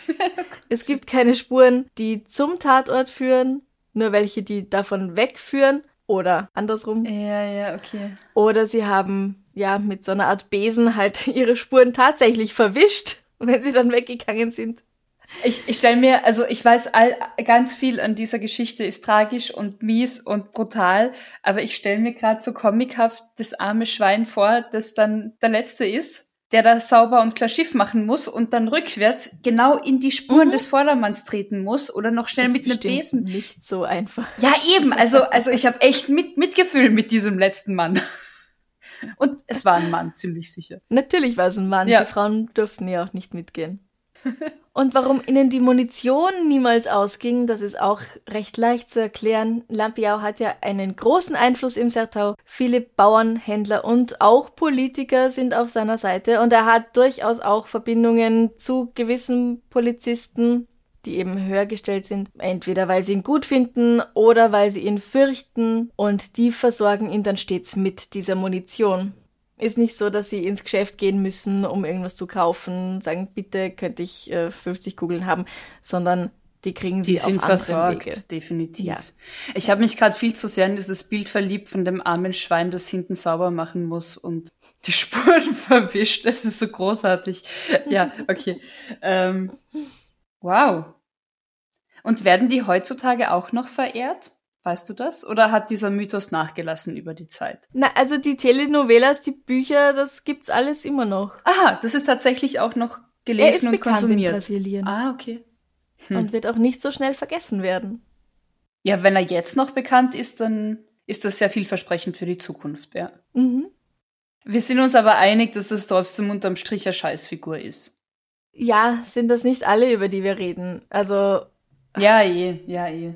es gibt keine Spuren, die zum Tatort führen, nur welche, die davon wegführen oder andersrum. Ja, ja, okay. Oder sie haben ja mit so einer Art Besen halt ihre Spuren tatsächlich verwischt, wenn sie dann weggegangen sind. Ich, ich stelle mir, also ich weiß, all, ganz viel an dieser Geschichte ist tragisch und mies und brutal, aber ich stelle mir gerade so comichaft das arme Schwein vor, das dann der Letzte ist, der da sauber und klar Schiff machen muss und dann rückwärts genau in die Spuren Mhm. des Vordermanns treten muss oder noch schnell Das mit ist einem bestimmt Besen. nicht so einfach. Ja, eben, also, also ich habe echt mit, Mitgefühl mit diesem letzten Mann. Und es war ein Mann, ziemlich sicher. Natürlich war es ein Mann, Ja. die Frauen durften ja auch nicht mitgehen. Und warum ihnen die Munition niemals ausging, das ist auch recht leicht zu erklären. Lampião hat ja einen großen Einfluss im Sertão. Viele Bauern, Händler und auch Politiker sind auf seiner Seite. Und er hat durchaus auch Verbindungen zu gewissen Polizisten, die eben höher gestellt sind. Entweder weil sie ihn gut finden oder weil sie ihn fürchten. Und die versorgen ihn dann stets mit dieser Munition. Ist nicht so, dass sie ins Geschäft gehen müssen, um irgendwas zu kaufen, sagen, bitte könnte ich äh, fünfzig Kugeln haben, sondern die kriegen sie Die sind auf anderen versorgt, Wege. definitiv. Ja. Ich habe mich gerade viel zu sehr in dieses Bild verliebt von dem armen Schwein, das hinten sauber machen muss und die Spuren verwischt. Das ist so großartig. Ja, okay. Ähm, wow. Und werden die heutzutage auch noch verehrt? Weißt du das? Oder hat dieser Mythos nachgelassen über die Zeit? Na, also die Telenovelas, die Bücher, das gibt's alles immer noch. Aha, das ist tatsächlich auch noch Er ist gelesen und bekannt in konsumiert. Brasilien Ah, okay. Hm. und wird auch nicht so schnell vergessen werden. Ja, wenn er jetzt noch bekannt ist, dann ist das sehr vielversprechend für die Zukunft, ja. Mhm. Wir sind uns aber einig, dass das trotzdem unterm Strich eine Scheißfigur ist. Ja, sind das nicht alle, über die wir reden. Also Ja, eh, ja, eh.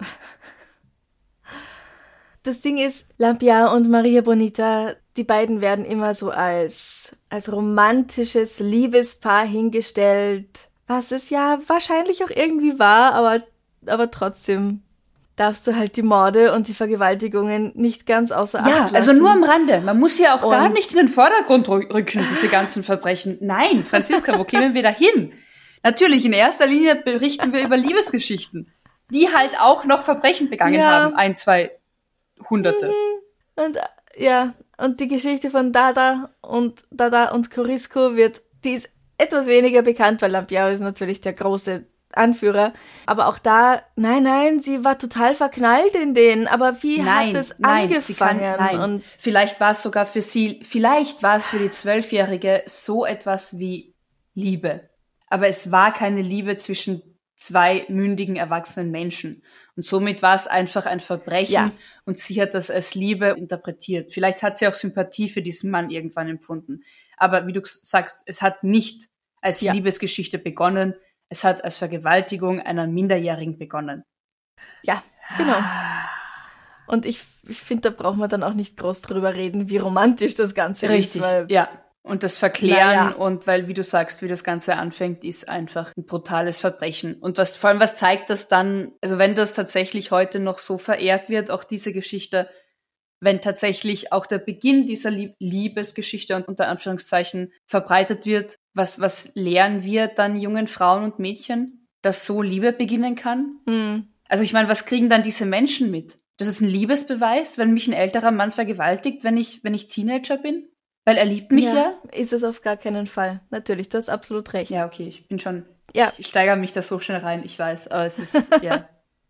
das Ding ist, Lampião und Maria Bonita, die beiden werden immer so als, als romantisches Liebespaar hingestellt, was es ja wahrscheinlich auch irgendwie war, aber, aber trotzdem darfst du halt die Morde und die Vergewaltigungen nicht ganz außer Acht lassen. Ja, also nur am Rande. Man muss ja auch Und gar nicht in den Vordergrund rücken, diese ganzen Verbrechen. Nein, Franziska, wo kämen wir da hin? Natürlich, in erster Linie berichten wir über Liebesgeschichten, die halt auch noch Verbrechen begangen Ja. haben. Ein, zwei Hunderte. Und ja, und die Geschichte von Dada und Dada und Corisco wird, die ist etwas weniger bekannt, weil Lampiao ist natürlich der große Anführer. Aber auch da, nein, nein, sie war total verknallt in den. Aber wie Nein, hat es nein, sie kann, angefangen? nein. Und Vielleicht war es sogar für sie, vielleicht war es für die Zwölfjährige so etwas wie Liebe. Aber es war keine Liebe zwischen zwei mündigen, erwachsenen Menschen. Und somit war es einfach ein Verbrechen Ja. und sie hat das als Liebe interpretiert. Vielleicht hat sie auch Sympathie für diesen Mann irgendwann empfunden. Aber wie du sagst, es hat nicht als Ja. Liebesgeschichte begonnen, es hat als Vergewaltigung einer Minderjährigen begonnen. ja, genau. Und ich, ich finde, da braucht man dann auch nicht groß drüber reden, wie romantisch das Ganze Richtig, ist. Weil, ja. Und das Verklären Naja. und weil, wie du sagst, wie das Ganze anfängt, ist einfach ein brutales Verbrechen. Und was, vor allem, was zeigt das dann, also wenn das tatsächlich heute noch so verehrt wird, auch diese Geschichte, wenn tatsächlich auch der Beginn dieser Lieb- Liebesgeschichte und unter Anführungszeichen verbreitet wird, was, was lehren wir dann jungen Frauen und Mädchen, dass so Liebe beginnen kann? Hm, Also ich meine, was kriegen dann diese Menschen mit? Das ist ein Liebesbeweis, wenn mich ein älterer Mann vergewaltigt, wenn ich, wenn ich Teenager bin? Weil er liebt mich ja? Ist es auf gar keinen Fall. Natürlich, du hast absolut recht. Ja, okay, ich bin schon, Ja. ich steigere mich da so schnell rein, ich weiß, aber es ist, ja.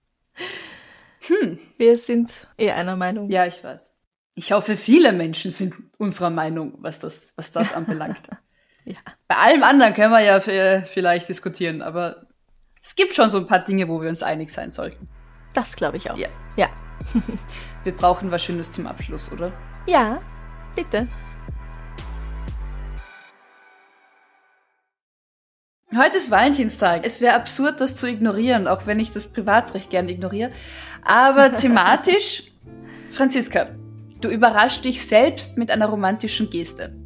Hm, Wir sind eh einer Meinung. ja, ich weiß. Ich hoffe, viele Menschen sind unserer Meinung, was das, was das anbelangt. Ja. Bei allem anderen können wir ja f- vielleicht diskutieren, aber es gibt schon so ein paar Dinge, wo wir uns einig sein sollten. Das glaube ich auch. Ja. Ja. Wir brauchen was Schönes zum Abschluss, oder? Ja, bitte. Heute ist Valentinstag. Es wäre absurd, das zu ignorieren, auch wenn ich das Privatrecht gern ignoriere. Aber thematisch, Franziska, du überraschst dich selbst mit einer romantischen Geste.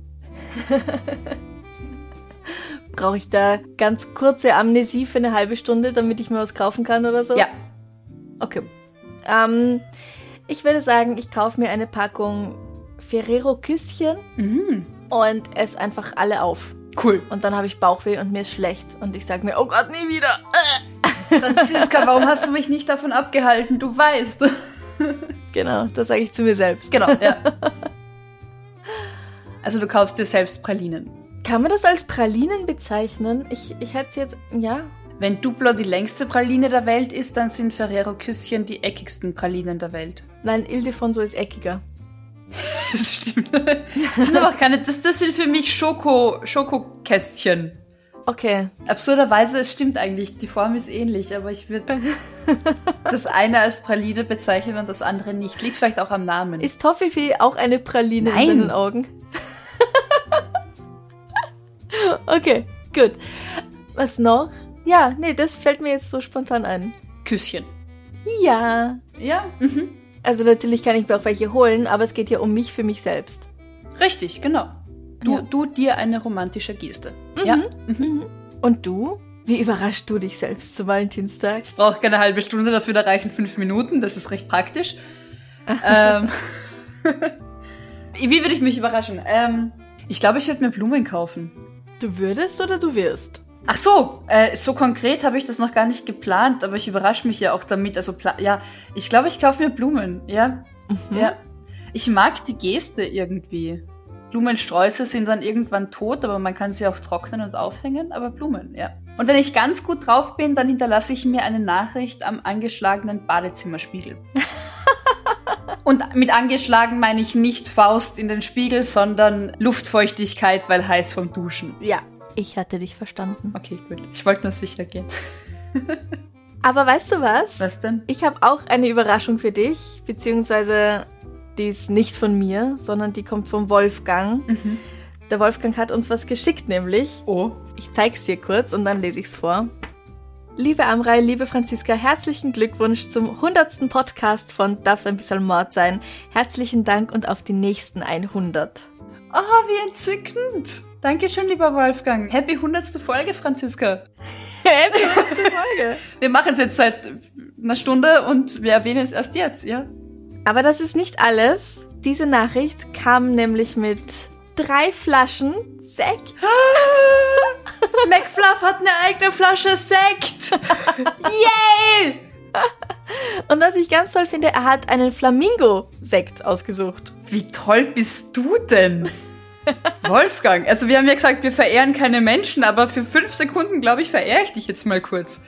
Brauche ich da ganz kurze Amnesie für eine halbe Stunde, damit ich mir was kaufen kann oder so? Ja. Okay. Ähm, ich würde sagen, ich kaufe mir eine Packung Ferrero-Küsschen Mhm. und esse einfach alle auf. Cool. Und dann habe ich Bauchweh und mir ist schlecht. Und ich sage mir, oh Gott, nie wieder. Franziska, warum hast du mich nicht davon abgehalten? Du weißt. Genau, das sage ich zu mir selbst. Genau, ja. Also du kaufst dir selbst Pralinen. Kann man das als Pralinen bezeichnen? Ich, ich hätte es jetzt, ja. Wenn Duplo die längste Praline der Welt ist, dann sind Ferrero-Küsschen die eckigsten Pralinen der Welt. Nein, Ildefonso ist eckiger. Das stimmt. Das sind aber auch keine, das, das sind für mich Schoko, Schokokästchen. Okay. Absurderweise, es stimmt eigentlich, die Form ist ähnlich, aber ich würde das eine als Praline bezeichnen und das andere nicht. Liegt vielleicht auch am Namen. Ist Toffifee auch eine Praline Nein. in deinen Augen? Okay, gut. Was noch? Ja, nee, das fällt mir jetzt so spontan ein. Küsschen. Ja. Ja, mhm. Also natürlich kann ich mir auch welche holen, aber es geht ja um mich für mich selbst. Richtig, genau. Du, Ja. du dir eine romantische Geste. Mhm. Ja. Mhm. Und du? Wie überraschst du dich selbst zu Valentinstag? Ich brauche keine halbe Stunde dafür, da reichen fünf Minuten, das ist recht praktisch. ähm, wie würde ich mich überraschen? Ähm, ich glaube, ich würde mir Blumen kaufen. Du würdest oder du wirst? Ach so, äh, so konkret habe ich das noch gar nicht geplant, aber ich überrasche mich ja auch damit. Also pla- ja, ich glaube, ich kaufe mir Blumen. Ja, Mhm. ja. Ich mag die Geste irgendwie. Blumensträuße sind dann irgendwann tot, aber man kann sie auch trocknen und aufhängen. Aber Blumen, ja. Und wenn ich ganz gut drauf bin, dann hinterlasse ich mir eine Nachricht am angeschlagenen Badezimmerspiegel. Und mit angeschlagen meine ich nicht Faust in den Spiegel, sondern Luftfeuchtigkeit, weil heiß vom Duschen. Ja, ich hatte dich verstanden. Okay, gut. Ich wollte nur sicher gehen. Aber weißt du was? Was denn? Ich habe auch eine Überraschung für dich, beziehungsweise die ist nicht von mir, sondern die kommt vom Wolfgang. Mhm. Der Wolfgang hat uns was geschickt, nämlich. Oh. Ich zeig's dir kurz und dann lese ich's vor. Liebe Amrei, liebe Franziska, herzlichen Glückwunsch zum hundertsten Podcast von Darf's ein bisschen Mord sein. Herzlichen Dank und auf die nächsten hundert. Ah, wie entzückend. Dankeschön, lieber Wolfgang. Happy hundertste Folge, Franziska. Happy hundertste Folge. Wir machen es jetzt seit einer Stunde und wir erwähnen es erst jetzt, ja? Aber das ist nicht alles. Diese Nachricht kam nämlich mit drei Flaschen Sekt. McFluff hat eine eigene Flasche Sekt. Yay! Und was ich ganz toll finde, er hat einen Flamingo-Sekt ausgesucht. Wie toll bist du denn? Wolfgang, also wir haben ja gesagt, wir verehren keine Menschen, aber für fünf Sekunden, glaube ich, verehre ich dich jetzt mal kurz.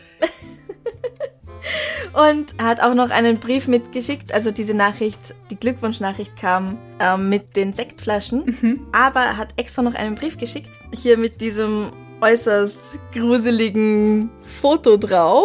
Und er hat auch noch einen Brief mitgeschickt, also diese Nachricht, die Glückwunschnachricht kam ähm, mit den Sektflaschen, Mhm. aber er hat extra noch einen Brief geschickt, hier mit diesem äußerst gruseligen Foto drauf.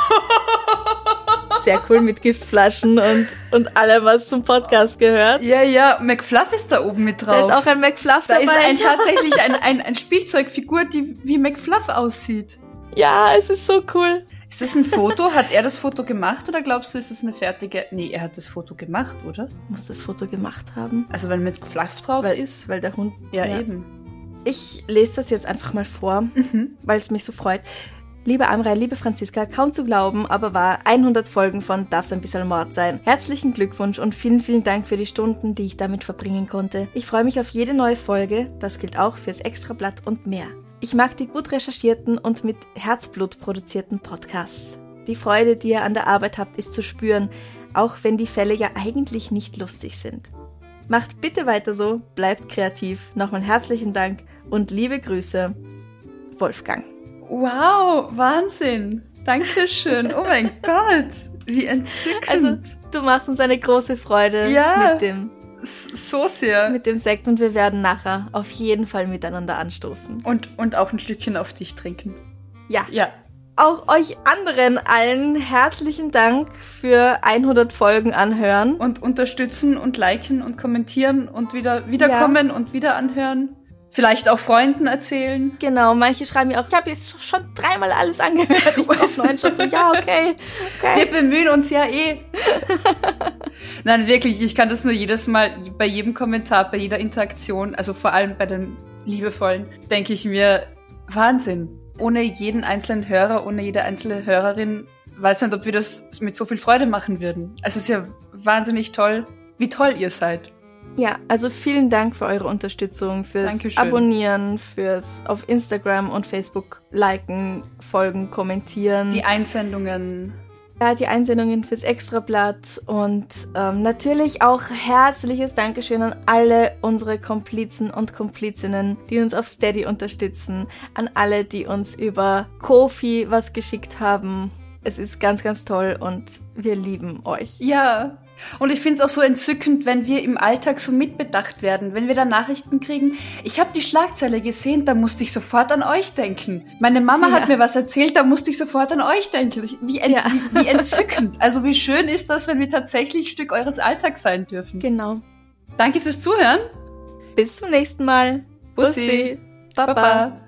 Sehr cool, mit Giftflaschen und, und allem, was zum Podcast gehört. Ja, ja, McFluff ist da oben mit drauf. Da ist auch ein McFluff da dabei. ist ein, tatsächlich ein, ein, ein Spielzeugfigur, die wie McFluff aussieht. Ja, es ist so cool. Ist das ein Foto? Hat er das Foto gemacht oder glaubst du, ist das eine fertige... Nee, er hat das Foto gemacht, oder? Muss das Foto gemacht haben. Also wenn McFluff drauf Weil, ist? weil der Hund... Ja, eben. Ich lese das jetzt einfach mal vor, Mhm. weil es mich so freut. Liebe Amrei, liebe Franziska, kaum zu glauben, aber wahr, hundert Folgen von Darf's ein bisschen Mord sein. Herzlichen Glückwunsch und vielen, vielen Dank für die Stunden, die ich damit verbringen konnte. Ich freue mich auf jede neue Folge, das gilt auch fürs Extrablatt und mehr. Ich mag die gut recherchierten und mit Herzblut produzierten Podcasts. Die Freude, die ihr an der Arbeit habt, ist zu spüren, auch wenn die Fälle ja eigentlich nicht lustig sind. Macht bitte weiter so, bleibt kreativ. Nochmal herzlichen Dank und liebe Grüße, Wolfgang. Wow, Wahnsinn. Dankeschön. Oh mein Gott. Wie entzückend. Also, du machst uns eine große Freude Ja. mit dem, S- so sehr. mit dem Sekt und wir werden nachher auf jeden Fall miteinander anstoßen. Und, und auch ein Stückchen auf dich trinken. Ja, Ja. auch euch anderen allen herzlichen Dank für hundert Folgen anhören. Und unterstützen und liken und kommentieren und wieder wiederkommen und wieder anhören. Vielleicht auch Freunden erzählen. Genau, manche schreiben mir auch, ich habe jetzt schon dreimal alles angehört. Ich brauche nur einen Schritt. So, ja, okay, okay. Wir bemühen uns ja eh. Nein, wirklich, ich kann das nur jedes Mal, bei jedem Kommentar, bei jeder Interaktion, also vor allem bei den liebevollen, denke ich mir, Wahnsinn. Ohne jeden einzelnen Hörer, ohne jede einzelne Hörerin, weiß nicht, ob wir das mit so viel Freude machen würden. Es ist ja wahnsinnig toll, wie toll ihr seid. Ja, also vielen Dank für eure Unterstützung, fürs Dankeschön. Abonnieren, fürs auf Instagram und Facebook liken, folgen, kommentieren. Die Einsendungen. Ja, die Einsendungen fürs Extrablatt und ähm, natürlich auch herzliches Dankeschön an alle unsere Komplizen und Komplizinnen, die uns auf Steady unterstützen, an alle, die uns über Ko-fi was geschickt haben. Es ist ganz, ganz toll und wir lieben euch. Ja. Und ich finde es auch so entzückend, wenn wir im Alltag so mitbedacht werden, wenn wir da Nachrichten kriegen. Ich habe die Schlagzeile gesehen, da musste ich sofort an euch denken. Meine Mama Ja. hat mir was erzählt, da musste ich sofort an euch denken. Ich- Wie, en Ja. wie, wie entzückend. Also wie schön ist das, wenn wir tatsächlich Stück eures Alltags sein dürfen. Genau. Danke fürs Zuhören. Bis zum nächsten Mal. Bussi. Baba. Baba.